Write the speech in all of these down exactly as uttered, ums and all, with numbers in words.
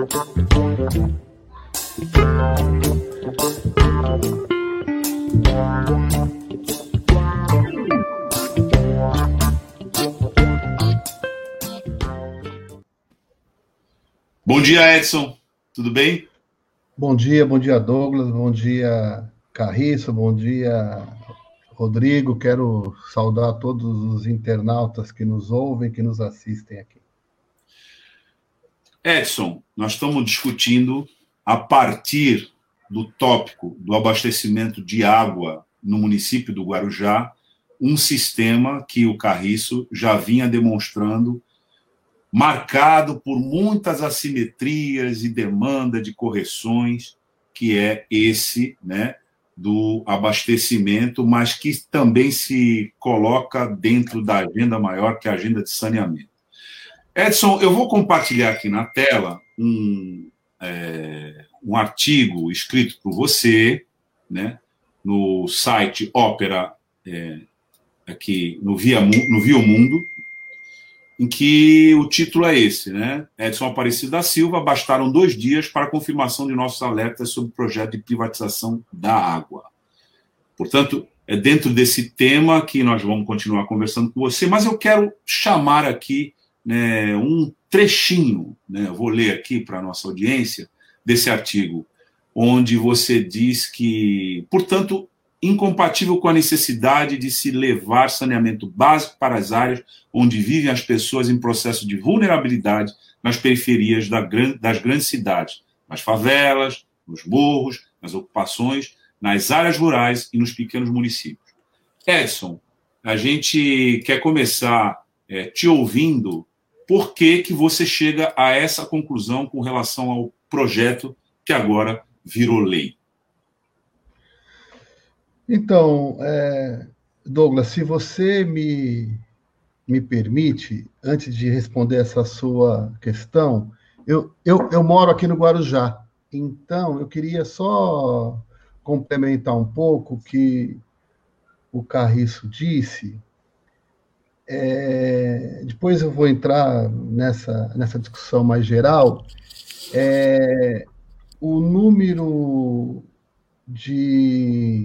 Bom dia, Edson. Tudo bem? Bom dia, bom dia, Douglas. Bom dia, Carriço. Bom dia, Rodrigo. Quero saudar todos os internautas que nos ouvem, que nos assistem aqui. Edson, nós estamos discutindo a partir do tópico do abastecimento de água no município do Guarujá, um sistema que o Carriço já vinha demonstrando marcado por muitas assimetrias e demanda de correções, que é esse, né, do abastecimento, mas que também se coloca dentro da agenda maior, que é a agenda de saneamento. Edson, eu vou compartilhar aqui na tela um, é, um artigo escrito por você, né, no site Ópera, é, aqui no Via, no Via Mundo, em que o título é esse, né? Edson Aparecido da Silva, bastaram dois dias para a confirmação de nossos alertas sobre o projeto de privatização da água. Portanto, é dentro desse tema que nós vamos continuar conversando com você, mas eu quero chamar aqui, né, um trechinho, né? Eu vou ler aqui para a nossa audiência, desse artigo, onde você diz que, portanto, incompatível com a necessidade de se levar saneamento básico para as áreas onde vivem as pessoas em processo de vulnerabilidade nas periferias das grandes cidades, nas favelas, nos morros, nas ocupações, nas áreas rurais e nos pequenos municípios. Edson, a gente quer começar é, te ouvindo. Por que que você chega a essa conclusão com relação ao projeto que agora virou lei? Então, é, Douglas, se você me, me permite, antes de responder essa sua questão, eu, eu, eu moro aqui no Guarujá, então eu queria só complementar um pouco o que o Carriço disse. É, depois eu vou entrar nessa, nessa discussão mais geral. É, o número de...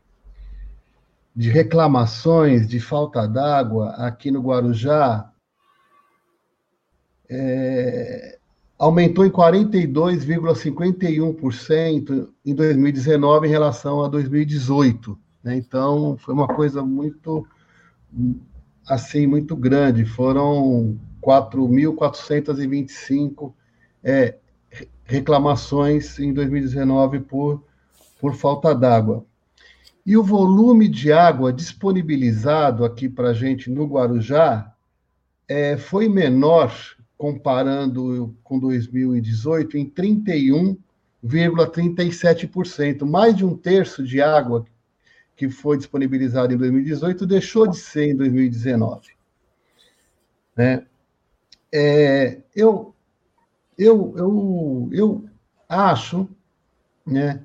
de reclamações de falta d'água aqui no Guarujá é, aumentou em quarenta e dois vírgula cinquenta e um por cento em dois mil e dezenove em relação a dois mil e dezoito. Né? Então, foi uma coisa muito, assim, muito grande. Foram quatro mil quatrocentas e vinte e cinco é, reclamações em dois mil e dezenove por, por falta d'água. E o volume de água disponibilizado aqui para a gente no Guarujá é, foi menor, comparando com dois mil e dezoito, em trinta e um vírgula trinta e sete por cento. Mais de um terço de água que foi disponibilizada em dois mil e dezoito deixou de ser em dois mil e dezenove. Né? É, eu, eu, eu, eu acho, né,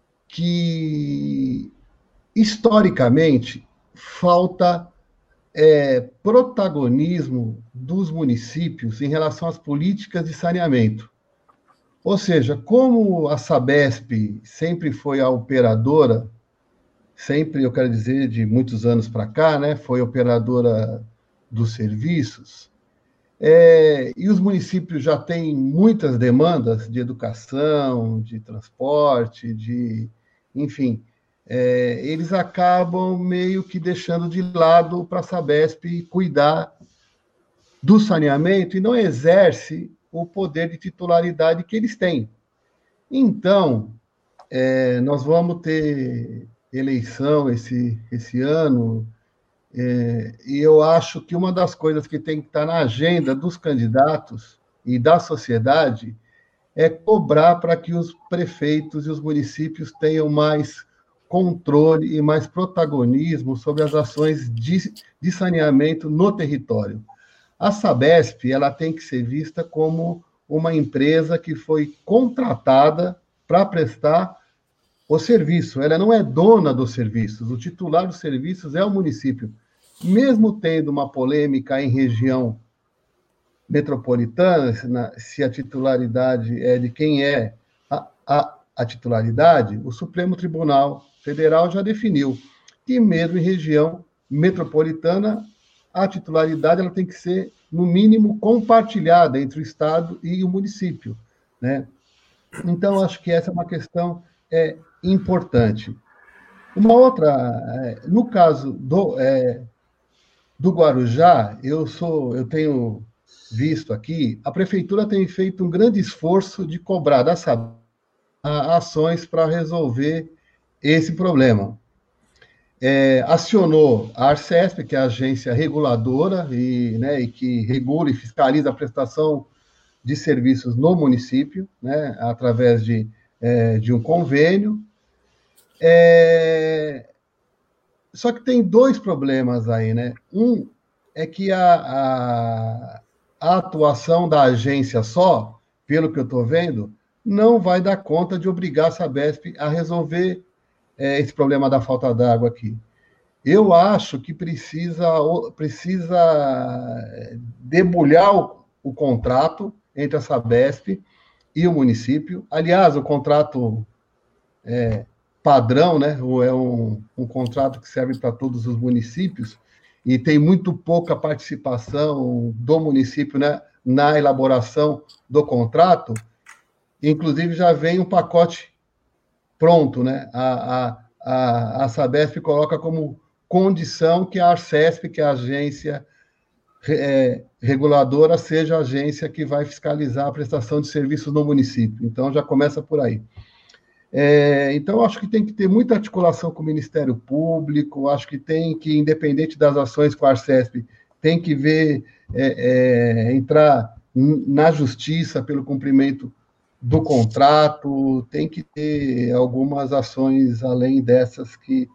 que historicamente, falta é, protagonismo dos municípios em relação às políticas de saneamento. Ou seja, como a Sabesp sempre foi a operadora, sempre, eu quero dizer, de muitos anos para cá, né, foi operadora dos serviços, é, e os municípios já têm muitas demandas de educação, de transporte, de, enfim, É, eles acabam meio que deixando de lado para a Sabesp cuidar do saneamento e não exerce o poder de titularidade que eles têm. Então, é, nós vamos ter eleição esse, esse ano, é, e eu acho que uma das coisas que tem que estar na agenda dos candidatos e da sociedade é cobrar para que os prefeitos e os municípios tenham mais controle e mais protagonismo sobre as ações de, de saneamento no território. A Sabesp, ela tem que ser vista como uma empresa que foi contratada para prestar o serviço. Ela não é dona dos serviços, o titular dos serviços é o município. Mesmo tendo uma polêmica em região metropolitana, se, na, se a titularidade é de quem é a, a, a titularidade, o Supremo Tribunal Federal já definiu que mesmo em região metropolitana, a titularidade ela tem que ser, no mínimo, compartilhada entre o Estado e o município, né? Então, acho que essa é uma questão é, importante. Uma outra, é, no caso do, é, do Guarujá, eu, sou, eu tenho visto aqui, a Prefeitura tem feito um grande esforço de cobrar da Sabesp ações para resolver esse problema. É, acionou a Arcesp, que é a agência reguladora e, né, e que regula e fiscaliza a prestação de serviços no município, né, através de, é, de um convênio. É, só que tem dois problemas aí, né? Um é que a, a, a atuação da agência só, pelo que eu estou vendo, não vai dar conta de obrigar a Sabesp a resolver é, esse problema da falta d'água aqui. Eu acho que precisa, precisa debulhar o, o contrato entre a Sabesp e o município. Aliás, o contrato é, padrão, né? É um, um contrato que serve para todos os municípios e tem muito pouca participação do município, né, na elaboração do contrato. Inclusive, já vem um pacote pronto, né? A, a, a, a Sabesp coloca como condição que a Arcesp, que é a agência é, reguladora, seja a agência que vai fiscalizar a prestação de serviços no município. Então, já começa por aí. É, então, acho que tem que ter muita articulação com o Ministério Público, acho que tem que, independente das ações com a Arcesp, tem que ver, é, é, entrar na justiça pelo cumprimento do contrato, tem que ter algumas ações além dessas que,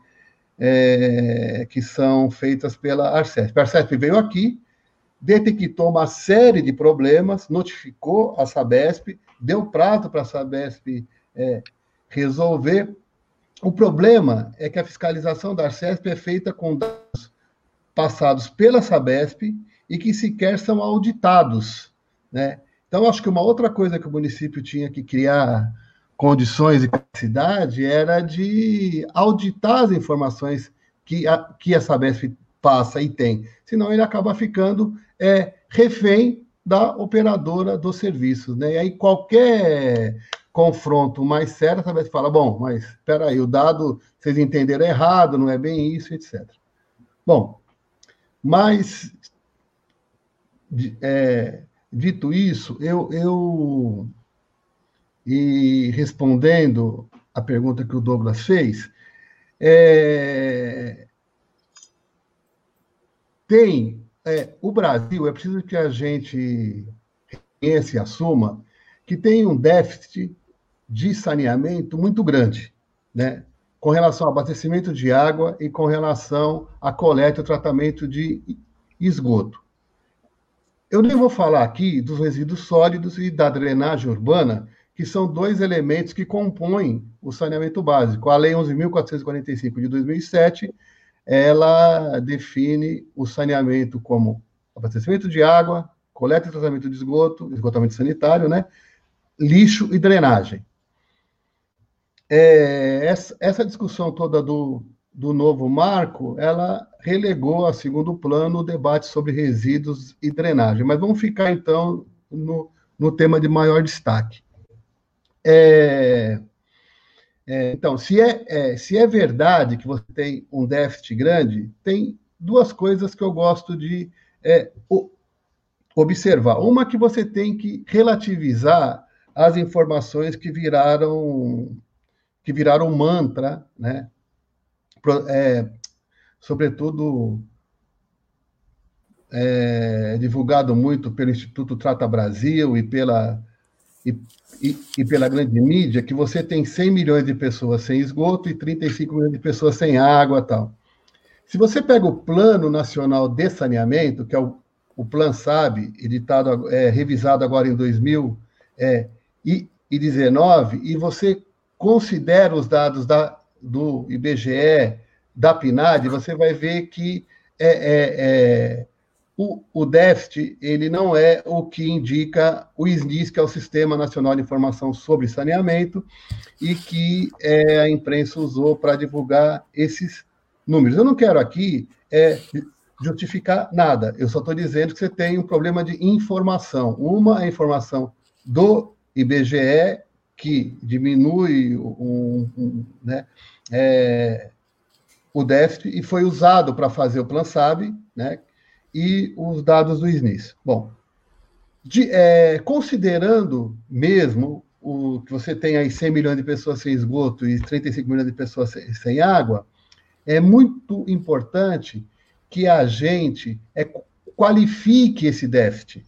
é, que são feitas pela Arcesp. A Arcesp veio aqui, detectou uma série de problemas, notificou a Sabesp, deu prazo para a Sabesp é, resolver. O problema é que a fiscalização da Arcesp é feita com dados passados pela Sabesp e que sequer são auditados, né? Então, acho que uma outra coisa que o município tinha que criar condições e capacidade era de auditar as informações que a, que a Sabesp passa e tem. Senão, ele acaba ficando é, refém da operadora dos serviços, né? E aí, qualquer confronto mais sério, a Sabesp fala, bom, mas espera aí, o dado, vocês entenderam errado, não é bem isso, etcétera. Bom, mas... É, dito isso, eu, eu e respondendo a pergunta que o Douglas fez, é, tem é, o Brasil, é preciso que a gente reconheça e assuma que tem um déficit de saneamento muito grande, né, com relação ao abastecimento de água e com relação à coleta e tratamento de esgoto. Eu nem vou falar aqui dos resíduos sólidos e da drenagem urbana, que são dois elementos que compõem o saneamento básico. A Lei onze mil quatrocentos e quarenta e cinco de dois mil e sete, ela define o saneamento como abastecimento de água, coleta e tratamento de esgoto, esgotamento sanitário, né, lixo e drenagem. É, essa, essa discussão toda do, do novo marco, ela relegou a segundo plano o debate sobre resíduos e drenagem. Mas vamos ficar, então, no, no tema de maior destaque. É, é, então, se é, é, se é verdade que você tem um déficit grande, tem duas coisas que eu gosto de é, observar. Uma, que você tem que relativizar as informações que viraram, que viraram mantra, né? É, sobretudo é, divulgado muito pelo Instituto Trata Brasil e pela, e, e, e pela grande mídia, que você tem cem milhões de pessoas sem esgoto e trinta e cinco milhões de pessoas sem água e tal. Se você pega o Plano Nacional de Saneamento, que é o, o Plan SAB, editado, é, revisado agora em dois mil e dezenove, e você considera os dados da, do I B G E, da PNAD, você vai ver que é, é, é, o, o déficit ele não é o que indica o S N I S, que é o Sistema Nacional de Informação sobre Saneamento, e que é, a imprensa usou para divulgar esses números. Eu não quero aqui é, justificar nada, eu só estou dizendo que você tem um problema de informação. Uma é a informação do I B G E, que diminui um, um, né, é, o déficit, e foi usado para fazer o PlanSab, né, e os dados do S N I S. Bom, de, é, considerando mesmo o que você tem aí cem milhões de pessoas sem esgoto e trinta e cinco milhões de pessoas sem, sem água, é muito importante que a gente é, qualifique esse déficit.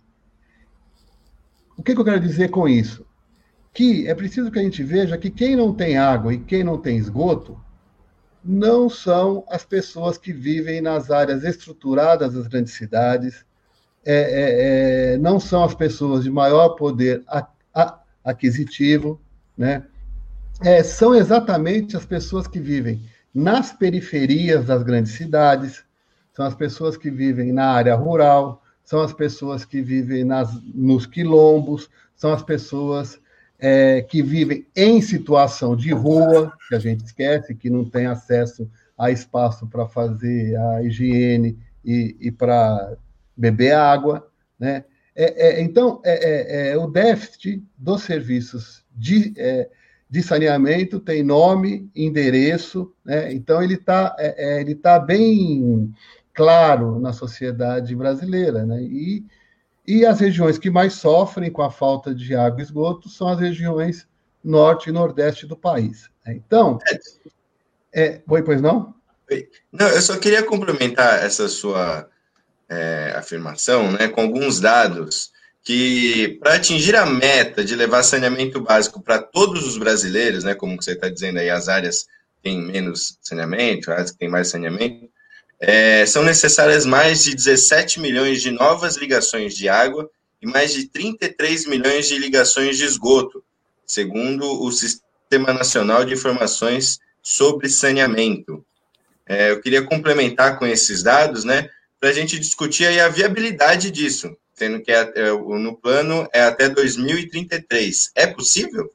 O que, que eu quero dizer com isso? Que é preciso que a gente veja que quem não tem água e quem não tem esgoto não são as pessoas que vivem nas áreas estruturadas das grandes cidades, é, é, é, não são as pessoas de maior poder a, a, aquisitivo, né? É, são exatamente as pessoas que vivem nas periferias das grandes cidades, são as pessoas que vivem na área rural, são as pessoas que vivem nas, nos quilombos, são as pessoas é, que vivem em situação de rua, que a gente esquece, que não tem acesso a espaço para fazer a higiene e, e para beber água, né? É, é, então, é, é, é, o déficit dos serviços de, é, de saneamento tem nome, endereço, né? Então ele está é, é, ele tá bem claro na sociedade brasileira, né? E, e as regiões que mais sofrem com a falta de água e esgoto são as regiões norte e nordeste do país. Né? Então, é, oi, pois não? Não, eu só queria complementar essa sua é, afirmação, né, com alguns dados que, para atingir a meta de levar saneamento básico para todos os brasileiros, né, como você está dizendo aí, as áreas têm menos saneamento, as que têm mais saneamento, é, são necessárias mais de dezessete milhões de novas ligações de água e mais de trinta e três milhões de ligações de esgoto, segundo o Sistema Nacional de Informações sobre Saneamento. É, eu queria complementar com esses dados, né, para a gente discutir aí a viabilidade disso, sendo que é, é, no plano é até dois mil e trinta e três. É possível?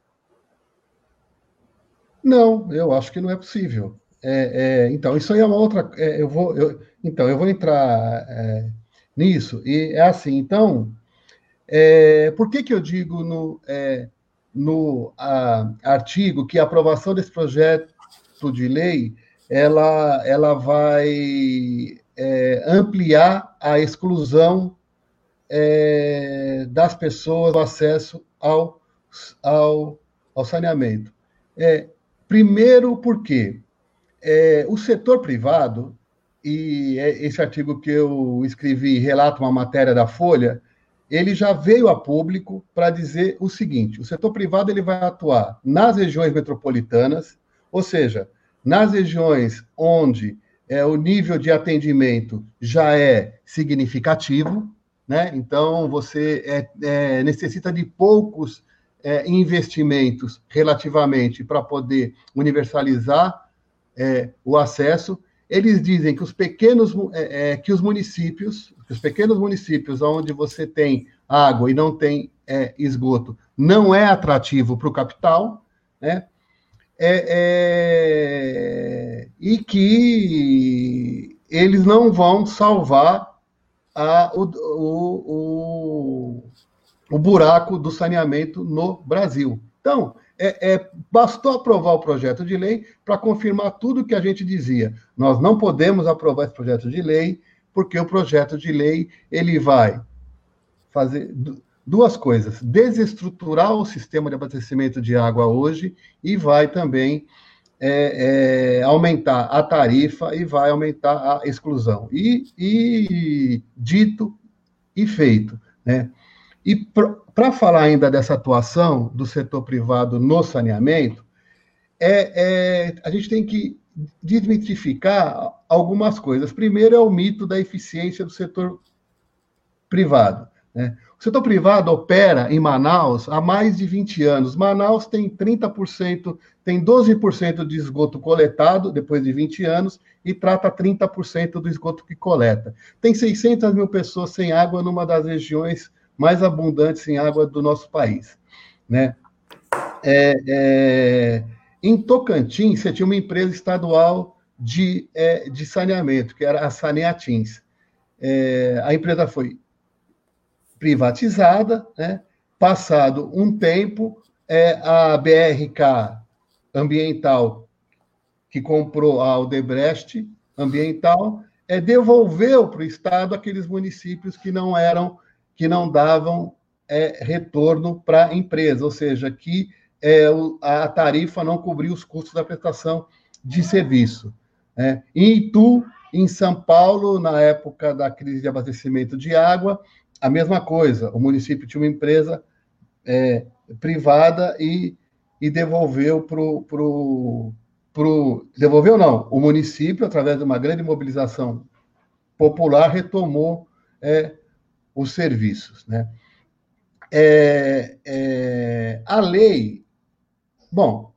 Não, eu acho que não é possível. É, é, então, isso aí é uma outra. É, eu vou, eu, então, eu vou entrar é, nisso. E é assim, então, é, por que, que eu digo no, é, no a, artigo que a aprovação desse projeto de lei ela, ela vai é, ampliar a exclusão é, das pessoas do acesso ao, ao, ao saneamento? É, primeiro, porque é, o setor privado, e esse artigo que eu escrevi relata uma matéria da Folha, ele já veio a público para dizer o seguinte: o setor privado ele vai atuar nas regiões metropolitanas, ou seja, nas regiões onde é, o nível de atendimento já é significativo, né? Então você é, é, necessita de poucos é, investimentos relativamente para poder universalizar é, o acesso. Eles dizem que os pequenos, é, é, que os municípios, que os pequenos municípios onde você tem água e não tem é, esgoto, não é atrativo para o capital, né? É, é, e que eles não vão salvar a, o, o, o, o buraco do saneamento no Brasil. Então, É, é, bastou aprovar o projeto de lei para confirmar tudo o que a gente dizia. Nós não podemos aprovar esse projeto de lei, porque o projeto de lei ele vai fazer duas coisas: desestruturar o sistema de abastecimento de água hoje e vai também é, é, aumentar a tarifa e vai aumentar a exclusão. E, e dito e feito, né? E para falar ainda dessa atuação do setor privado no saneamento, é, é, a gente tem que desmitificar algumas coisas. Primeiro é o mito da eficiência do setor privado, né? O setor privado opera em Manaus há mais de vinte anos. Manaus tem trinta por cento, tem doze por cento de esgoto coletado depois de vinte anos e trata trinta por cento do esgoto que coleta. Tem seiscentas mil pessoas sem água numa das regiões mais abundantes em água do nosso país, né? É, é, em Tocantins, você tinha uma empresa estadual de, é, de saneamento, que era a Saneatins. É, a empresa foi privatizada, né? Passado um tempo, é, a B R K Ambiental, que comprou a Odebrecht Ambiental, é, devolveu para o Estado aqueles municípios que não eram, que não davam é, retorno para a empresa, ou seja, que é, a tarifa não cobria os custos da prestação de serviço. Né? Em Itu, em São Paulo, na época da crise de abastecimento de água, a mesma coisa. O município tinha uma empresa é, privada e, e devolveu para o... Pro, pro, devolveu não. O município, através de uma grande mobilização popular, retomou é, os serviços. Né? É, é, a lei... Bom,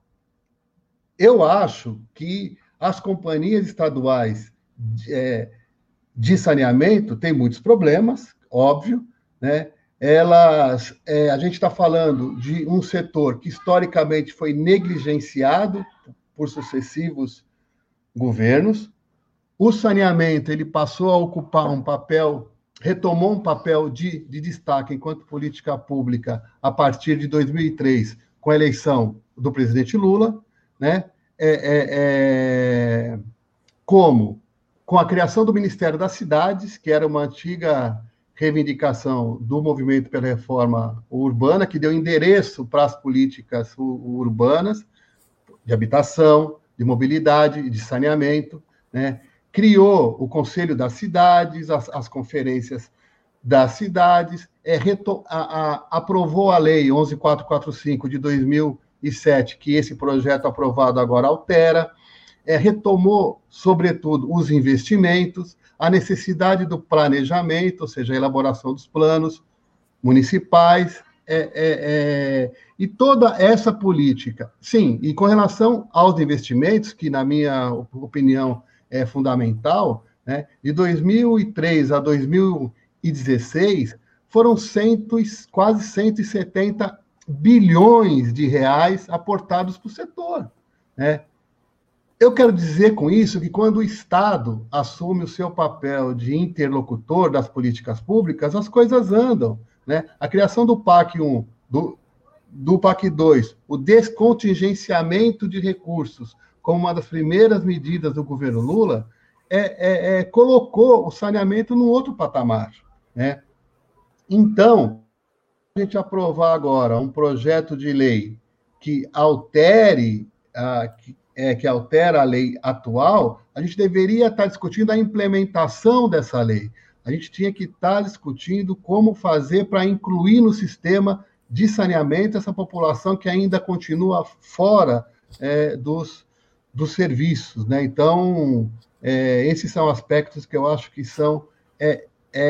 eu acho que as companhias estaduais de, é, de saneamento têm muitos problemas, óbvio, né? Elas, é, a gente está falando de um setor que historicamente foi negligenciado por sucessivos governos. O saneamento ele passou a ocupar um papel, retomou um papel de, de destaque enquanto política pública a partir de dois mil e três, com a eleição do presidente Lula, né? É, é, é, como com a criação do Ministério das Cidades, que era uma antiga reivindicação do movimento pela reforma urbana, que deu endereço para as políticas urbanas, de habitação, de mobilidade e de saneamento, né? Criou o Conselho das Cidades, as, as conferências das cidades, é, reto, a, a, aprovou a Lei onze mil quatrocentos e quarenta e cinco de dois mil e sete, que esse projeto aprovado agora altera, é, retomou, sobretudo, os investimentos, a necessidade do planejamento, ou seja, a elaboração dos planos municipais, é, é, é, e toda essa política. Sim, e com relação aos investimentos, que, na minha opinião, é fundamental, né, de dois mil e três a dois mil e dezesseis, foram cento, quase cento e setenta bilhões de reais aportados para o setor, né? Eu quero dizer com isso que quando o Estado assume o seu papel de interlocutor das políticas públicas, as coisas andam, né? A criação do P A C um, do, do P A C dois, o descontingenciamento de recursos, como uma das primeiras medidas do governo Lula, é, é, é, colocou o saneamento num outro patamar, né? Então, a gente aprovar agora um projeto de lei que altere, a, que, é, que altera a lei atual, a gente deveria estar discutindo a implementação dessa lei. A gente tinha que estar discutindo como fazer para incluir no sistema de saneamento essa população que ainda continua fora é, dos, dos serviços, né? Então, é, esses são aspectos que eu acho que são é,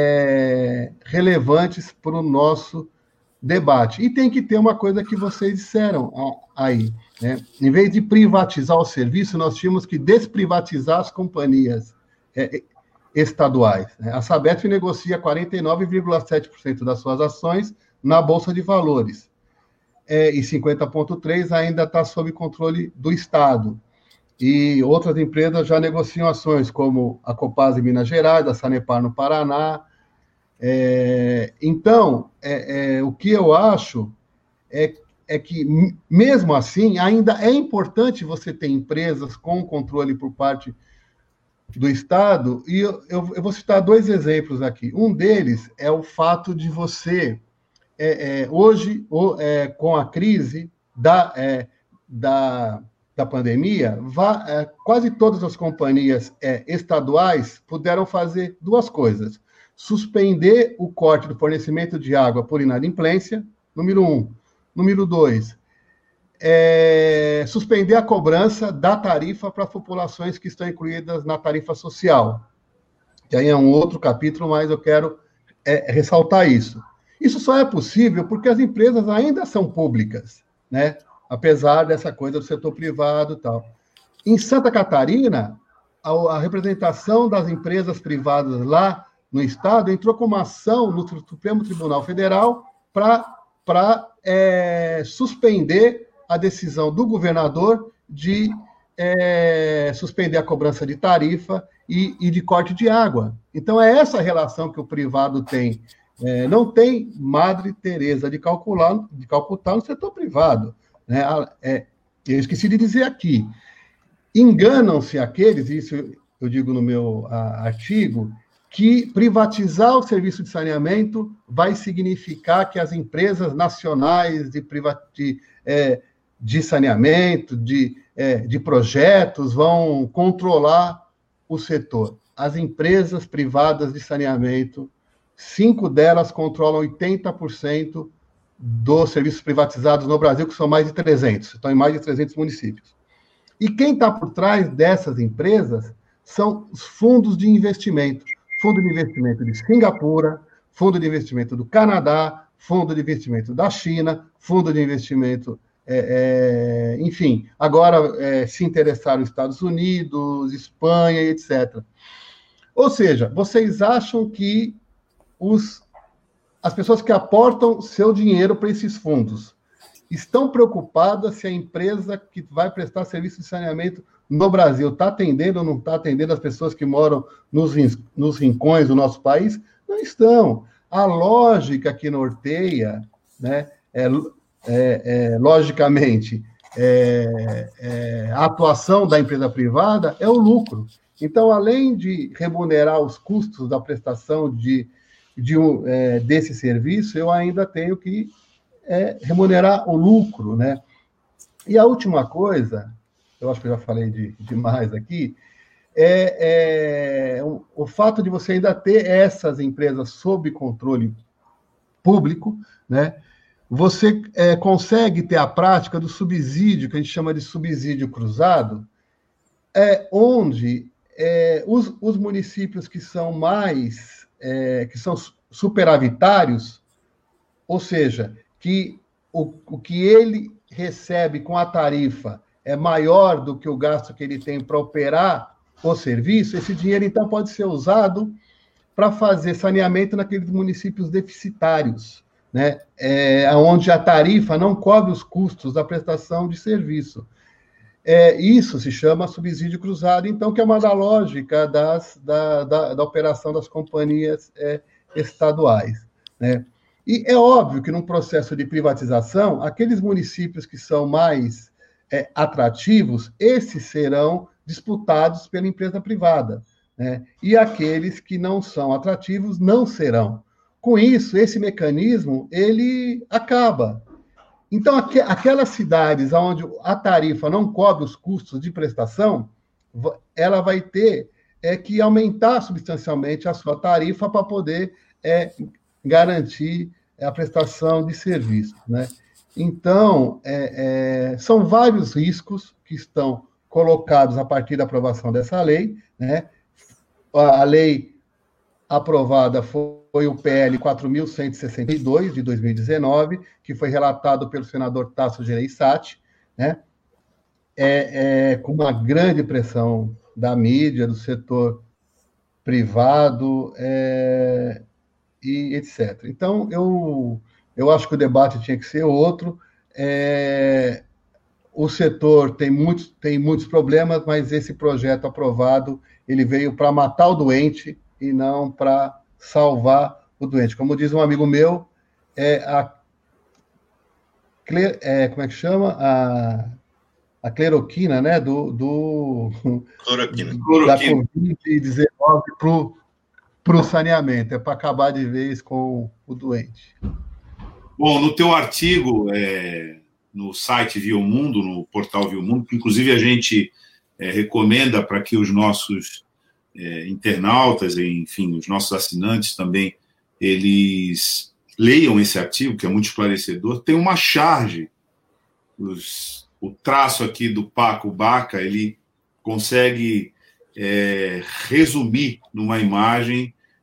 é, relevantes para o nosso debate. E tem que ter uma coisa que vocês disseram aí, né? Em vez de privatizar o serviço, nós tínhamos que desprivatizar as companhias é, estaduais, né? A Sabesp negocia quarenta e nove vírgula sete por cento das suas ações na Bolsa de Valores, é, e cinquenta vírgula três por cento ainda está sob controle do Estado. E outras empresas já negociam ações, como a Copasa em Minas Gerais, a Sanepar no Paraná. É, então, é, é, o que eu acho é, é que, mesmo assim, ainda é importante você ter empresas com controle por parte do Estado, e eu, eu, eu vou citar dois exemplos aqui. Um deles é o fato de você, é, é, hoje, o, é, com a crise da, é, da, da pandemia, vá, é, quase todas as companhias é, estaduais puderam fazer duas coisas: suspender o corte do fornecimento de água por inadimplência, número um. Número dois, é, suspender a cobrança da tarifa para as populações que estão incluídas na tarifa social. Que aí é um outro capítulo, mas eu quero é, ressaltar isso. Isso só é possível porque as empresas ainda são públicas, né? Apesar dessa coisa do setor privado e tal. Em Santa Catarina, a, a representação das empresas privadas lá no Estado entrou com uma ação no Supremo Tribunal Federal para é, suspender a decisão do governador de é, suspender a cobrança de tarifa e, e de corte de água. Então, é essa relação que o privado tem. É, não tem Madre Teresa de, calcular, de Calcutá no setor privado. Né? É, eu esqueci de dizer aqui, enganam-se aqueles, isso eu digo no meu a, artigo, que privatizar o serviço de saneamento vai significar que as empresas nacionais de, de, é, de saneamento, de, é, de projetos, vão controlar o setor. As empresas privadas de saneamento, cinco delas controlam oitenta por cento dos serviços privatizados no Brasil, que são mais de trezentos, estão em mais de trezentos municípios. E quem está por trás dessas empresas são os fundos de investimento. Fundo de investimento de Singapura, fundo de investimento do Canadá, fundo de investimento da China, fundo de investimento, é, é, enfim, agora é, se interessaram nos Estados Unidos, Espanha, etcétera. Ou seja, vocês acham que os, as pessoas que aportam seu dinheiro para esses fundos estão preocupadas se a empresa que vai prestar serviço de saneamento no Brasil está atendendo ou não está atendendo as pessoas que moram nos, nos rincões do nosso país? Não estão. A lógica que norteia, né, é, é, é, logicamente, é, é, a atuação da empresa privada é o lucro. Então, além de remunerar os custos da prestação de, de um, é, desse serviço, eu ainda tenho que é, remunerar o lucro, né? E a última coisa, eu acho que eu já falei de, demais aqui, é, é o, o fato de você ainda ter essas empresas sob controle público, né? Você é, consegue ter a prática do subsídio, que a gente chama de subsídio cruzado, é, onde é, os, os municípios que são mais, é, que são superavitários, ou seja, que o, o que ele recebe com a tarifa é maior do que o gasto que ele tem para operar o serviço, esse dinheiro, então, pode ser usado para fazer saneamento naqueles municípios deficitários, né? É, onde a tarifa não cobre os custos da prestação de serviço. É, isso se chama subsídio cruzado, então, que é uma da lógica das, da, da, da operação das companhias é, estaduais, né? E é óbvio que, num processo de privatização, aqueles municípios que são mais é, atrativos, esses serão disputados pela empresa privada, né? E aqueles que não são atrativos não serão. Com isso, esse mecanismo, ele acaba. Então, aqu aquelas cidades onde a tarifa não cobre os custos de prestação, ela vai ter é, que aumentar substancialmente a sua tarifa para poder é, garantir a prestação de serviços, né? Então, é, é, são vários riscos que estão colocados a partir da aprovação dessa lei, né? A lei aprovada foi o P L quatro mil cento e sessenta e dois, de dois mil e dezenove, que foi relatado pelo senador Tasso Gereissati, né? É, é, com uma grande pressão da mídia, do setor privado, é, e etcétera. Então, eu, eu acho que o debate tinha que ser outro. É, o setor tem muitos, tem muitos problemas, mas esse projeto aprovado, ele veio para matar o doente e não para salvar o doente. Como diz um amigo meu, é a é, como é que chama? A, a cloroquina, né? Do, do, cloroquina. da covid dezenove para o saneamento, é para acabar de vez com o doente. Bom, no teu artigo, é, no site Viu Mundo, no portal Viu Mundo, que inclusive a gente é, recomenda para que os nossos é, internautas, enfim, os nossos assinantes também, eles leiam esse artigo, que é muito esclarecedor. Tem uma charge, os, o traço aqui do Paco Baca, ele consegue é, resumir numa imagem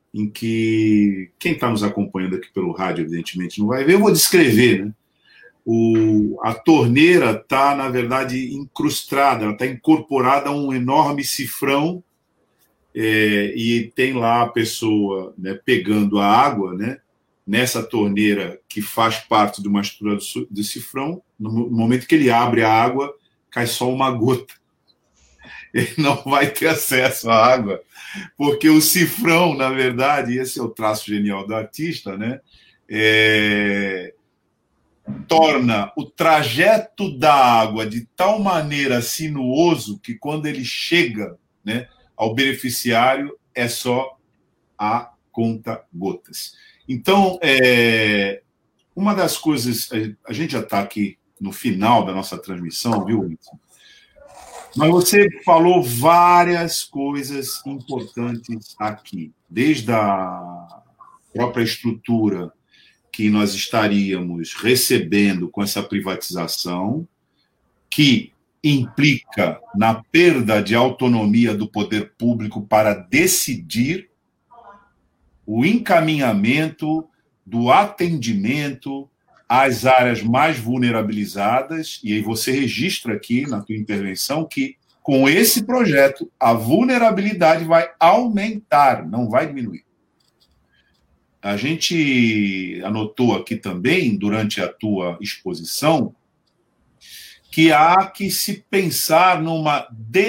em que quem está nos acompanhando aqui pelo rádio, evidentemente, não vai ver, eu vou descrever, né? O, a torneira está, na verdade, incrustada, ela está incorporada a um enorme cifrão, é, e tem lá a pessoa, né, pegando a água, né, nessa torneira que faz parte de uma estrutura do, do cifrão. No momento que ele abre a água, cai só uma gota. Ele não vai ter acesso à água, porque o cifrão, na verdade, esse é o traço genial do artista, né, é, torna o trajeto da água de tal maneira sinuoso que quando ele chega, né, ao beneficiário é só a conta-gotas. Então, é, uma das coisas, a gente já está aqui no final da nossa transmissão, viu, Wilson? Mas você falou várias coisas importantes aqui, desde a própria estrutura que nós estaríamos recebendo com essa privatização, que implica na perda de autonomia do poder público para decidir o encaminhamento do atendimento às áreas mais vulnerabilizadas, e aí você registra aqui na tua intervenção que, com esse projeto, a vulnerabilidade vai aumentar, não vai diminuir. A gente anotou aqui também, durante a tua exposição, que há que se pensar numa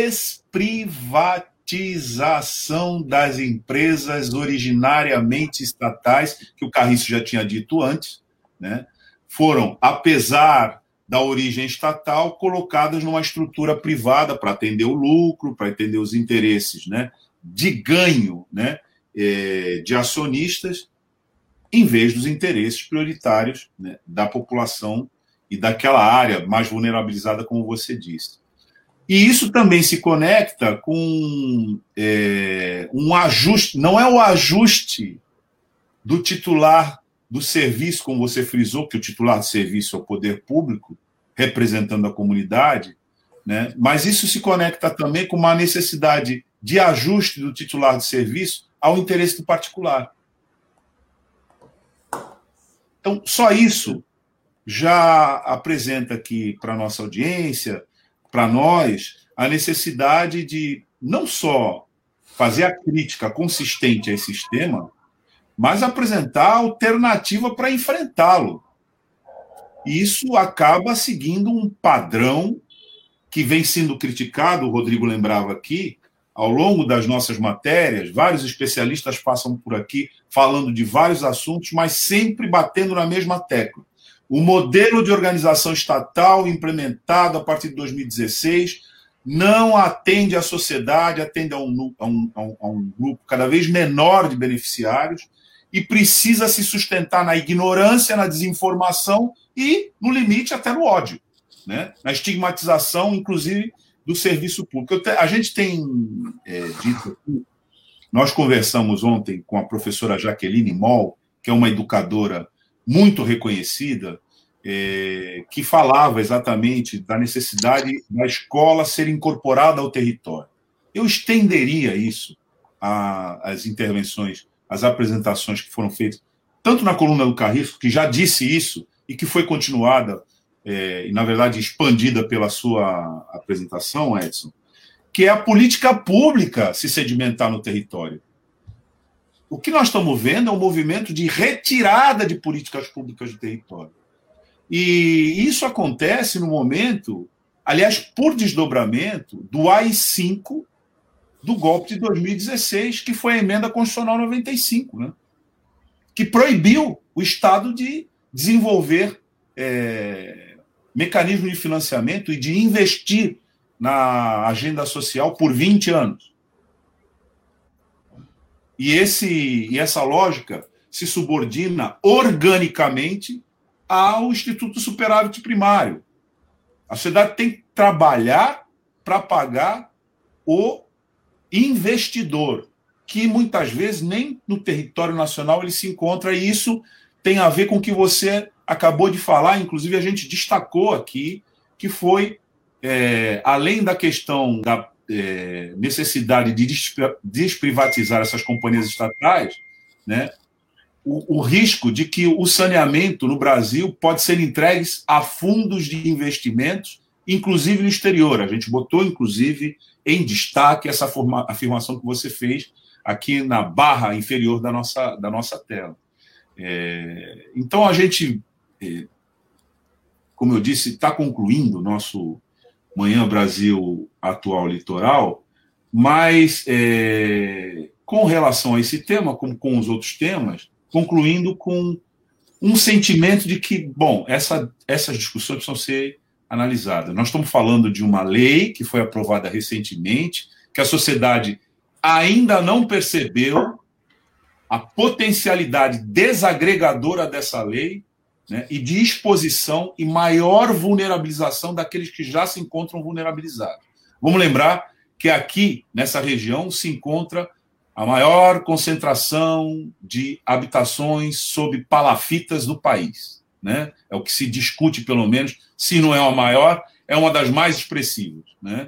desprivatização das empresas originariamente estatais, que o Carriço já tinha dito antes, né? Foram, apesar da origem estatal, colocadas numa estrutura privada para atender o lucro, para atender os interesses, né, de ganho, né, de acionistas, em vez dos interesses prioritários, né, da população e daquela área mais vulnerabilizada, como você disse. E isso também se conecta com é, um ajuste, não é o ajuste do titular do serviço, como você frisou, que o titular do serviço é o poder público, representando a comunidade, né? Mas isso se conecta também com uma necessidade de ajuste do titular do serviço ao interesse do particular. Então, só isso já apresenta aqui para a nossa audiência, para nós, a necessidade de não só fazer a crítica consistente a esse sistema, mas apresentar alternativa para enfrentá-lo. E isso acaba seguindo um padrão que vem sendo criticado, o Rodrigo lembrava aqui, ao longo das nossas matérias, vários especialistas passam por aqui falando de vários assuntos, mas sempre batendo na mesma tecla. O modelo de organização estatal implementado a partir de dois mil e dezesseis não atende à sociedade, atende a um, a um, a um grupo cada vez menor de beneficiários e precisa se sustentar na ignorância, na desinformação e, no limite, até no ódio, né? Na estigmatização, inclusive, do serviço público. Te, a gente tem é, dito aqui, nós conversamos ontem com a professora Jaqueline Moll, que é uma educadora muito reconhecida, é, que falava exatamente da necessidade da escola ser incorporada ao território. Eu estenderia isso às intervenções, às apresentações que foram feitas, tanto na coluna do Carriço, que já disse isso, e que foi continuada, é, e, na verdade, expandida pela sua apresentação, Edson, que é a política pública se sedimentar no território. O que nós estamos vendo é um movimento de retirada de políticas públicas do território. E isso acontece no momento, aliás, por desdobramento, do A I cinco do golpe de dois mil e dezesseis, que foi a emenda constitucional noventa e cinco, né? Que proibiu o Estado de desenvolver é, mecanismos de financiamento e de investir na agenda social por vinte anos. E, esse, e essa lógica se subordina organicamente ao Instituto Superávit Primário. A sociedade tem que trabalhar para pagar o investidor, que muitas vezes nem no território nacional ele se encontra, e isso tem a ver com o que você acabou de falar, inclusive a gente destacou aqui, que foi, é, além da questão da é, necessidade de desprivatizar essas companhias estatais, né, o, o risco de que o saneamento no Brasil pode ser entregue a fundos de investimentos, inclusive no exterior. A gente botou, inclusive, em destaque essa forma, afirmação que você fez aqui na barra inferior da nossa, da nossa tela. É, então, a gente, é, como eu disse, está concluindo o nosso Manhã Brasil Atual Litoral, mas é, com relação a esse tema, como com os outros temas, concluindo com um sentimento de que, bom, essa, essas discussões precisam ser analisadas. Nós estamos falando de uma lei que foi aprovada recentemente, que a sociedade ainda não percebeu a potencialidade desagregadora dessa lei, né, e de exposição e maior vulnerabilização daqueles que já se encontram vulnerabilizados. Vamos lembrar que aqui, nessa região, se encontra a maior concentração de habitações sob palafitas do país, né? É o que se discute, pelo menos, se não é a maior, é uma das mais expressivas, né?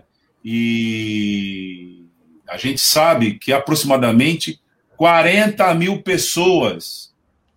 E a gente sabe que aproximadamente quarenta mil pessoas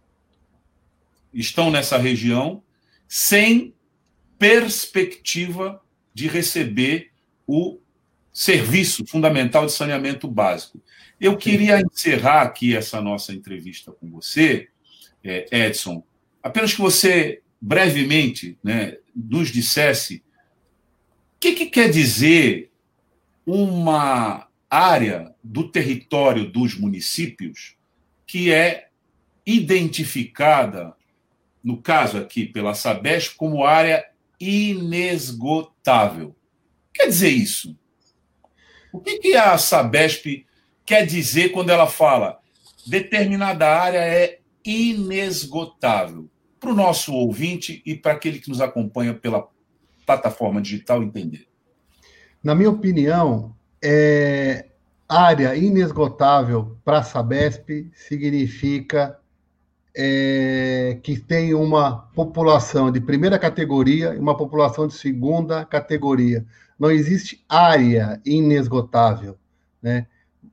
estão nessa região sem perspectiva de receber o serviço fundamental de saneamento básico. Eu queria encerrar aqui essa nossa entrevista com você, Edson, apenas que você, brevemente, né, nos dissesse o que, que quer dizer uma área do território dos municípios que é identificada, no caso aqui pela Sabesp, como área inesgotável. Quer dizer isso? O que, que a Sabesp quer dizer quando ela fala determinada área é inesgotável? Para o nosso ouvinte e para aquele que nos acompanha pela plataforma digital entender. Na minha opinião, é, área inesgotável para a Sabesp significa é, que tem uma população de primeira categoria e uma população de segunda categoria. Não existe área inesgotável, né?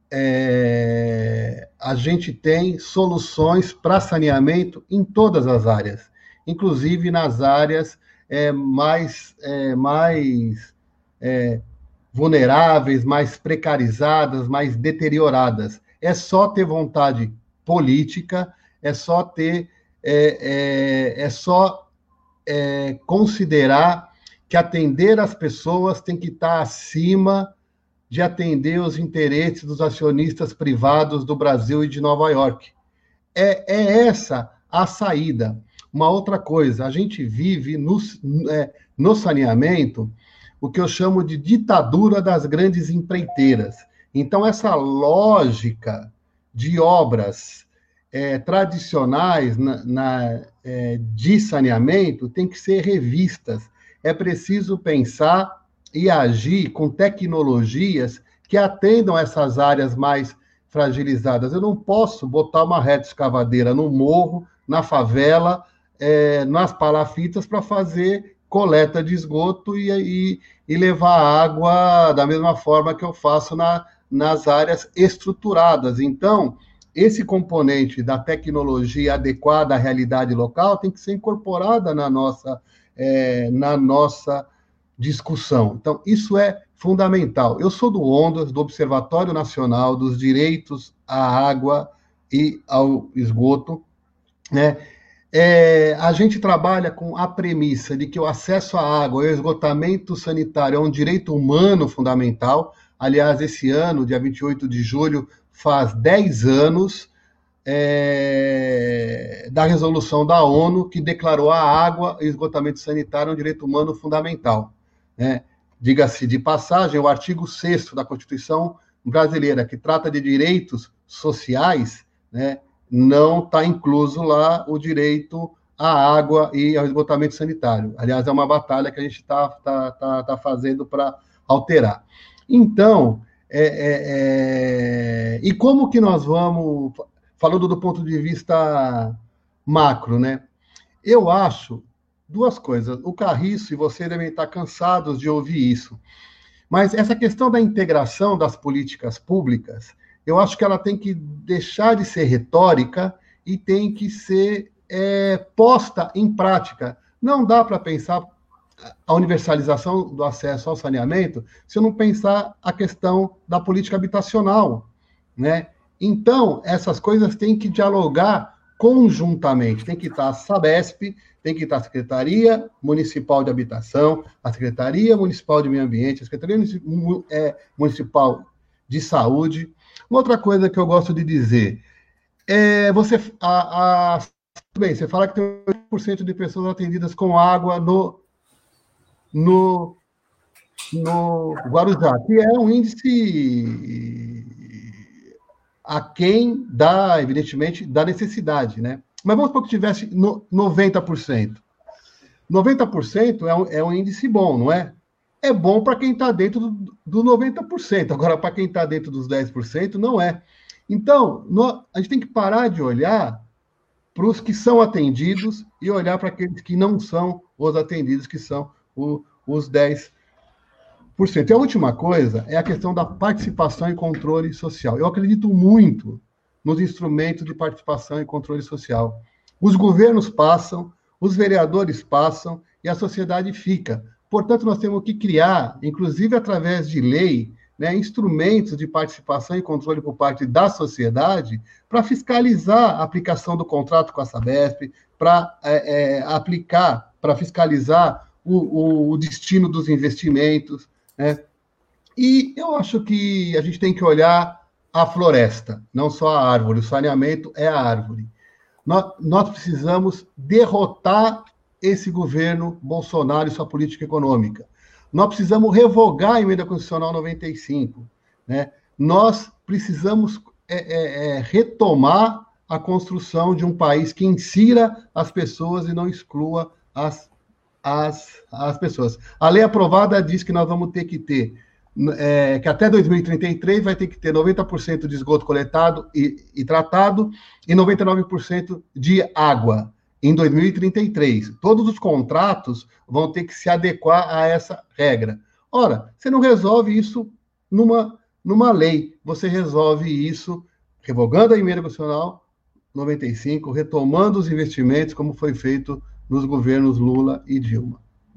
É, a gente tem soluções para saneamento em todas as áreas, inclusive nas áreas é, mais, é, mais é, vulneráveis, mais precarizadas, mais deterioradas. É só ter vontade política, é só ter, é, é, é só é, considerar que atender as pessoas tem que estar acima de atender os interesses dos acionistas privados do Brasil e de Nova York. É, é essa a saída. Uma outra coisa, a gente vive no, é, no saneamento o que eu chamo de ditadura das grandes empreiteiras. Então, essa lógica de obras é, tradicionais na, na, é, de saneamento tem que ser revistas. É preciso pensar e agir com tecnologias que atendam essas áreas mais fragilizadas. Eu não posso botar uma reta escavadeira no morro, na favela, é, nas palafitas para fazer coleta de esgoto e, e, e levar água da mesma forma que eu faço na, nas áreas estruturadas. Então, esse componente da tecnologia adequada à realidade local tem que ser incorporada na nossa, é, na nossa discussão. Então, isso é fundamental. Eu sou do ONDAS, do Observatório Nacional dos Direitos à Água e ao Esgoto, né? É, a gente trabalha com a premissa de que o acesso à água e ao esgotamento sanitário é um direito humano fundamental. Aliás, esse ano, dia vinte e oito de julho, faz dez anos é, da resolução da ONU que declarou a água e esgotamento sanitário um direito humano fundamental, né? Diga-se de passagem, o artigo sexto da Constituição brasileira, que trata de direitos sociais, né, não está incluso lá o direito à água e ao esgotamento sanitário. Aliás, é uma batalha que a gente está tá, tá, tá fazendo para alterar. Então, é, é, é... e como que nós vamos, falando do ponto de vista macro, né? Eu acho duas coisas. O Carriço e você devem estar cansados de ouvir isso. Mas essa questão da integração das políticas públicas eu acho que ela tem que deixar de ser retórica e tem que ser é, posta em prática. Não dá para pensar a universalização do acesso ao saneamento se eu não pensar a questão da política habitacional, né? Então, essas coisas têm que dialogar conjuntamente. Tem que estar a Sabesp, tem que estar a Secretaria Municipal de Habitação, a Secretaria Municipal de Meio Ambiente, a Secretaria Municipal de Saúde. Uma outra coisa que eu gosto de dizer é você... A, a, bem, você fala que tem oito por cento de pessoas atendidas com água no, no, no Guarujá, que é um índice aquém da, evidentemente, da necessidade, né? Mas vamos supor que tivesse no, noventa por cento. noventa por cento é um, é um índice bom, não é? É bom para quem está dentro do, do noventa por cento. Agora, para quem está dentro dos dez por cento, não é. Então, no, a gente tem que parar de olhar para os que são atendidos e olhar para aqueles que não são os atendidos, que são o, os dez por cento. E a última coisa é a questão da participação e controle social. Eu acredito muito nos instrumentos de participação e controle social. Os governos passam, os vereadores passam e a sociedade fica. Portanto, nós temos que criar, inclusive através de lei, né, instrumentos de participação e controle por parte da sociedade para fiscalizar a aplicação do contrato com a Sabesp, para é, é, aplicar, para fiscalizar o, o, o destino dos investimentos, né? E eu acho que a gente tem que olhar a floresta, não só a árvore. O saneamento é a árvore. Nós, nós precisamos derrotar esse governo Bolsonaro e sua política econômica. Nós precisamos revogar a emenda constitucional noventa e cinco. Né? Nós precisamos é, é, é, retomar a construção de um país que insira as pessoas e não exclua as, as, as pessoas. A lei aprovada diz que nós vamos ter que ter, é, que até dois mil e trinta e três vai ter que ter noventa por cento de esgoto coletado e, e tratado e noventa e nove por cento de água. Em dois mil e trinta e três, todos os contratos vão ter que se adequar a essa regra. Ora, você não resolve isso numa, numa lei, você resolve isso revogando a emenda constitucional noventa e cinco, retomando os investimentos, como foi feito nos governos Lula e Dilma.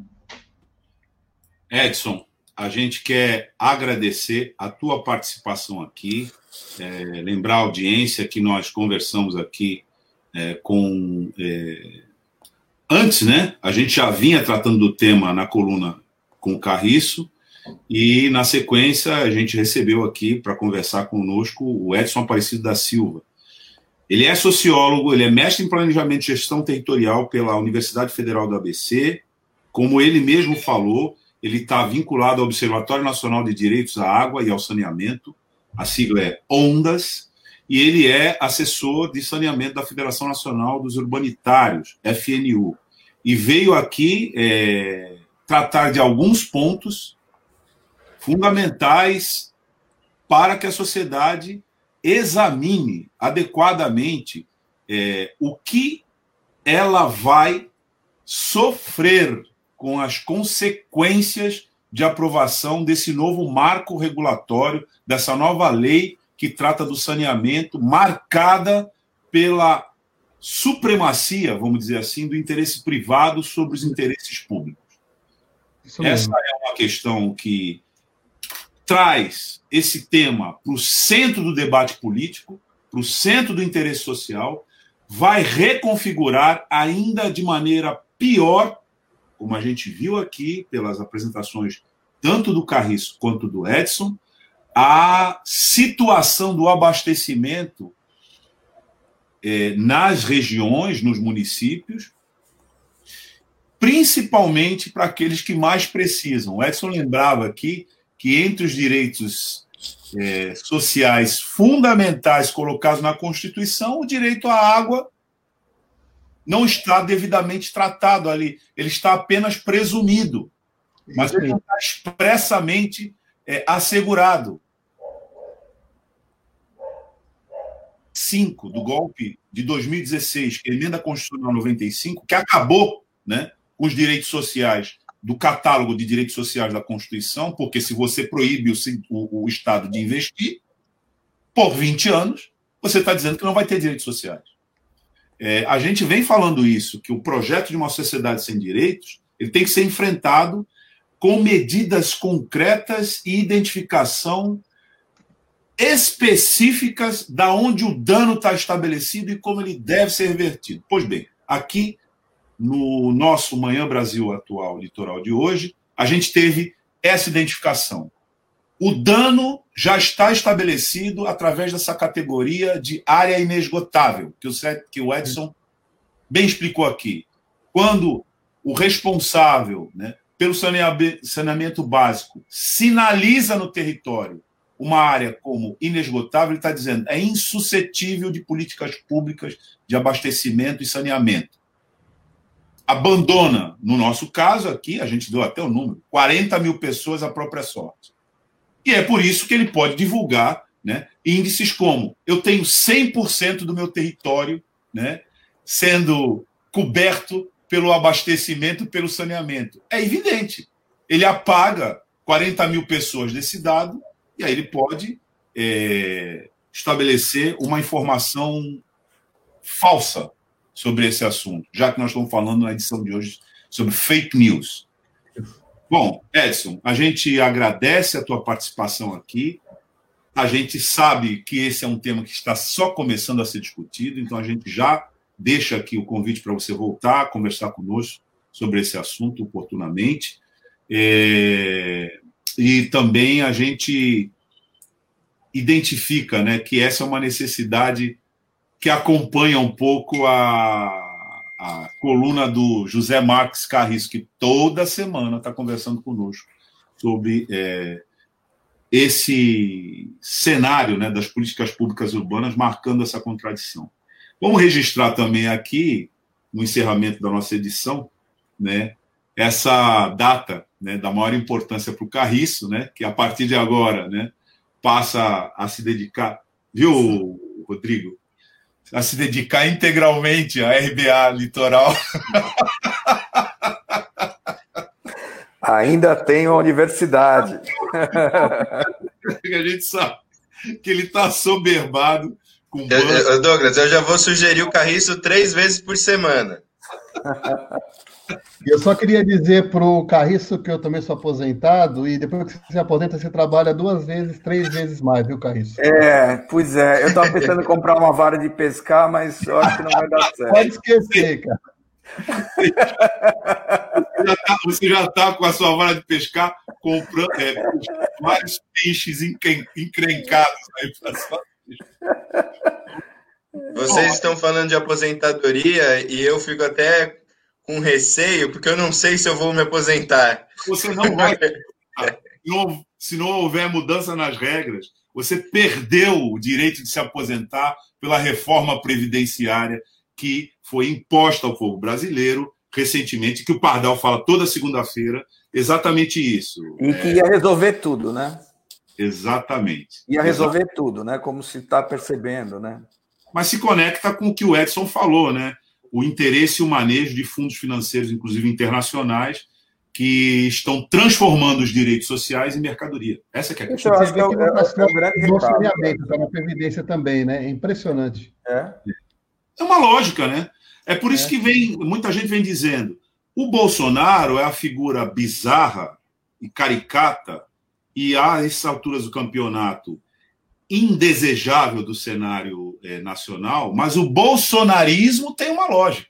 Edson, a gente quer agradecer a tua participação aqui, é, lembrar a audiência que nós conversamos aqui É, com é, antes, né? A gente já vinha tratando do tema na coluna com o Carriço e na sequência a gente recebeu aqui para conversar conosco o Edson Aparecido da Silva. Ele é sociólogo, ele é mestre em planejamento e gestão territorial pela Universidade Federal do A B C. Como ele mesmo falou, ele está vinculado ao Observatório Nacional de Direitos à Água e ao Saneamento, a sigla é ONDAS, e ele é assessor de saneamento da Federação Nacional dos Urbanitários, F N U, e veio aqui é, tratar de alguns pontos fundamentais para que a sociedade examine adequadamente é, o que ela vai sofrer com as consequências de aprovação desse novo marco regulatório, dessa nova lei que trata do saneamento, marcada pela supremacia, vamos dizer assim, do interesse privado sobre os interesses públicos. Essa é uma questão que traz esse tema para o centro do debate político, para o centro do interesse social, vai reconfigurar ainda de maneira pior, como a gente viu aqui pelas apresentações tanto do Carriço quanto do Edson, a situação do abastecimento é, nas regiões, nos municípios, principalmente para aqueles que mais precisam. O Edson lembrava aqui que entre os direitos é, sociais fundamentais colocados na Constituição, o direito à água não está devidamente tratado ali, ele está apenas presumido, mas ele não está expressamente é, assegurado. cinco do golpe de dois mil e dezesseis, que é a emenda constitucional noventa e cinco, que acabou, né, com os direitos sociais do catálogo de direitos sociais da Constituição, porque se você proíbe o, o, o Estado de investir, por vinte anos, você está dizendo que não vai ter direitos sociais. É, a gente vem falando isso, que o projeto de uma sociedade sem direitos ele tem que ser enfrentado com medidas concretas e identificação específicas da onde o dano está estabelecido e como ele deve ser revertido. Pois bem, aqui no nosso Manhã Brasil Atual Litoral de hoje, a gente teve essa identificação. O dano já está estabelecido através dessa categoria de área inesgotável, que o, que o Edson bem explicou aqui. Quando o responsável, né, pelo saneamento básico sinaliza no território uma área como inesgotável, ele está dizendo é insuscetível de políticas públicas de abastecimento e saneamento. Abandona, no nosso caso aqui, a gente deu até o número, quarenta mil pessoas à própria sorte. E é por isso que ele pode divulgar, né, índices como eu tenho cem por cento do meu território, né, sendo coberto pelo abastecimento, pelo saneamento. É evidente. Ele apaga quarenta mil pessoas desse dado e aí ele pode é, estabelecer uma informação falsa sobre esse assunto, já que nós estamos falando na edição de hoje sobre fake news. Bom, Edson, a gente agradece a tua participação aqui. A gente sabe que esse é um tema que está só começando a ser discutido, então a gente já deixa aqui o convite para você voltar a conversar conosco sobre esse assunto oportunamente. É... E também a gente identifica, né, que essa é uma necessidade que acompanha um pouco a, a coluna do José Marques Carriço, que toda semana está conversando conosco sobre é, esse cenário, né, das políticas públicas urbanas marcando essa contradição. Vamos registrar também aqui, no encerramento da nossa edição, né, essa data, né, da maior importância para o Carriço, né, que a partir de agora, né, passa a se dedicar, viu, Rodrigo? A se dedicar integralmente à R B A Litoral. Ainda tem uma universidade. A gente sabe que ele está assoberbado com... Eu, eu, Douglas, eu já vou sugerir o Carriço três vezes por semana. Eu só queria dizer para o Carriço que eu também sou aposentado e depois que você se aposenta, você trabalha duas vezes, três vezes mais, viu, Carriço? É, pois é. Eu estava pensando em comprar uma vara de pescar, mas eu acho que não vai dar certo. Pode esquecer, cara. Você já está com a sua vara de pescar comprando é, vários peixes encrencados aí para sua... Vocês estão falando de aposentadoria e eu fico até com receio, porque eu não sei se eu vou me aposentar. Você não vai. não, se não houver mudança nas regras, você perdeu o direito de se aposentar pela reforma previdenciária que foi imposta ao povo brasileiro recentemente, que o Pardal fala toda segunda-feira, exatamente isso. E que ia resolver tudo, né? Exatamente. Ia resolver Exatamente. tudo, né? Como se está percebendo, né? Mas se conecta com o que o Edson falou, né? O interesse e o manejo de fundos financeiros, inclusive internacionais, que estão transformando os direitos sociais em mercadoria. Essa que é a questão. Você vê que não está está na Previdência também, né? É impressionante. É, é uma lógica, né? É por isso é. que vem, muita gente vem dizendo o Bolsonaro é a figura bizarra e caricata e, a essas alturas do campeonato, indesejável do cenário é, nacional, mas o bolsonarismo tem uma lógica.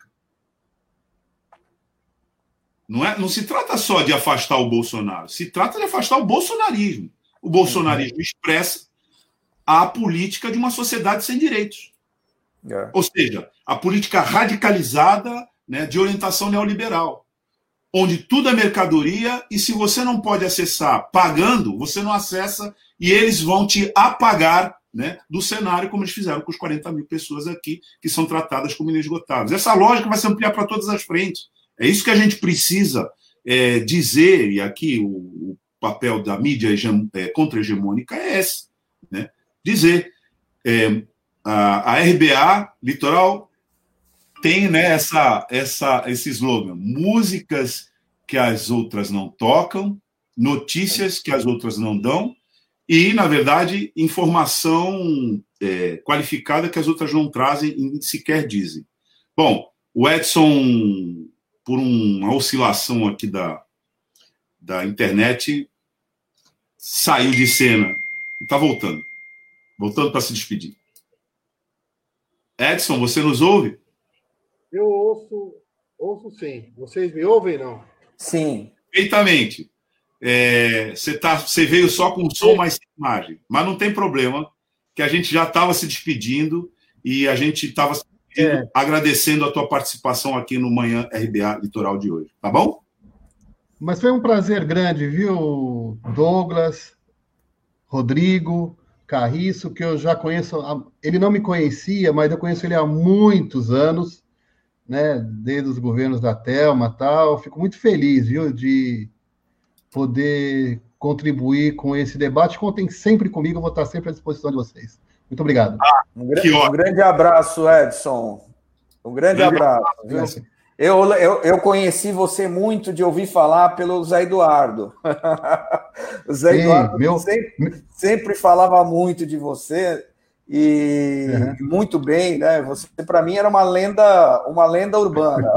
Não, é, não se trata só de afastar o Bolsonaro, se trata de afastar o bolsonarismo. O bolsonarismo expressa a política de uma sociedade sem direitos. É. Ou seja, a política radicalizada, né, de orientação neoliberal, onde tudo é mercadoria e se você não pode acessar pagando, você não acessa e eles vão te apagar, né, do cenário, como eles fizeram com os quarenta mil pessoas aqui, que são tratadas como inesgotáveis. Essa lógica vai se ampliar para todas as frentes. É isso que a gente precisa é, dizer, e aqui o, o papel da mídia é, contra-hegemônica é esse, né? Dizer, é, a, a R B A Litoral tem, né, essa, essa, esse slogan, músicas que as outras não tocam, notícias que as outras não dão, e, na verdade, informação é, qualificada que as outras não trazem e sequer dizem. Bom, o Edson, por uma oscilação aqui da, da internet, saiu de cena. Está voltando. Voltando para se despedir. Edson, você nos ouve? Eu ouço, ouço sim. Vocês me ouvem, não? Sim. Perfeitamente. É, você, tá, você veio só com som, mas sem imagem. Mas não tem problema, que a gente já estava se despedindo e a gente estava se despedindo, é. agradecendo a tua participação aqui no Manhã R B A Litoral de hoje. Tá bom? Mas foi um prazer grande, viu, Douglas, Rodrigo, Carriço, que eu já conheço. Ele não me conhecia, mas eu conheço ele há muitos anos, né, desde os governos da Thelma e tal. Fico muito feliz, viu, de poder contribuir com esse debate. Contem sempre comigo, eu vou estar sempre à disposição de vocês. Muito obrigado. Ah, um, grande, um grande abraço, Edson. Um grande, grande abraço. abraço viu? Eu, eu, eu conheci você muito de ouvir falar pelo Zé Eduardo. O Zé Sim, Eduardo meu... sempre, sempre falava muito de você e uhum. muito bem, né? Você, para mim, era uma lenda, uma lenda urbana.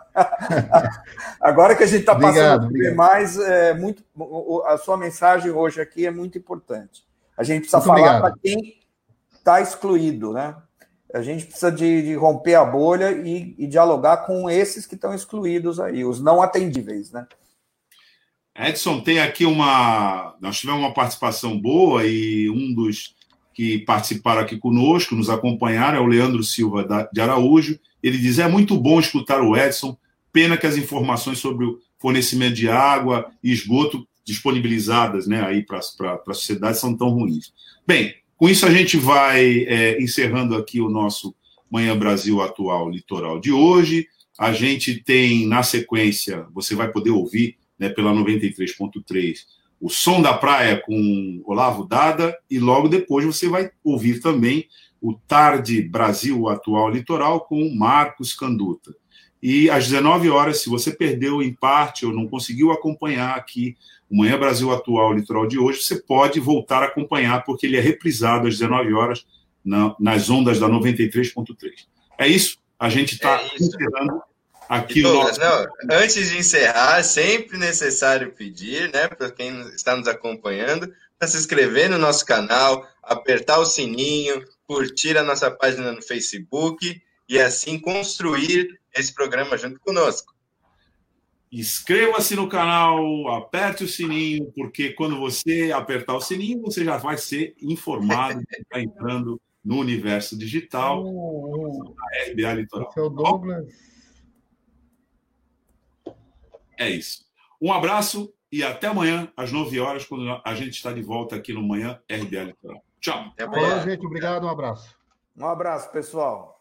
Agora que a gente está passando por ver mais, é, muito, a sua mensagem hoje aqui é muito importante. A gente precisa muito falar para quem está excluído, né? A gente precisa de, de romper a bolha e, e dialogar com esses que estão excluídos aí, os não atendíveis, né? Edson, tem aqui uma... Nós tivemos uma participação boa e um dos que participaram aqui conosco, nos acompanharam, é o Leandro Silva de Araújo. Ele diz, é muito bom escutar o Edson, pena que as informações sobre o fornecimento de água e esgoto disponibilizadas, né, aí para a sociedade são tão ruins. Bem, com isso, a gente vai é, encerrando aqui o nosso Manhã Brasil Atual Litoral de hoje. A gente tem, na sequência, você vai poder ouvir, né, pela noventa e três ponto três, o Som da Praia com Olavo Dada, e logo depois você vai ouvir também o Tarde Brasil Atual Litoral com Marcos Canduta. E às dezenove horas, se você perdeu em parte ou não conseguiu acompanhar aqui o Manhã Brasil Atual Litoral de hoje, você pode voltar a acompanhar, porque ele é reprisado às dezenove horas na, nas ondas da noventa e três ponto três. É isso, a gente está é encerrando aqui o nosso... Não, antes de encerrar, é sempre necessário pedir, né, para quem está nos acompanhando, para se inscrever no nosso canal, apertar o sininho, curtir a nossa página no Facebook e assim construir esse programa junto conosco. Inscreva-se no canal, aperte o sininho, porque quando você apertar o sininho, você já vai ser informado que está entrando no universo digital oh, da R B A Litoral. Esse é o Douglas. É isso. Um abraço e até amanhã, às nove horas, quando a gente está de volta aqui no Manhã R B A Litoral. Tchau. Até amanhã, gente. Obrigado, um abraço. Um abraço, pessoal.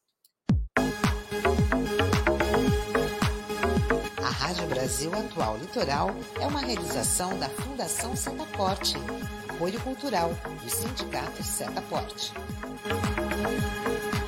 A Rádio Brasil Atual Litoral é uma realização da Fundação Setaporte, apoio cultural do Sindicato Setaporte.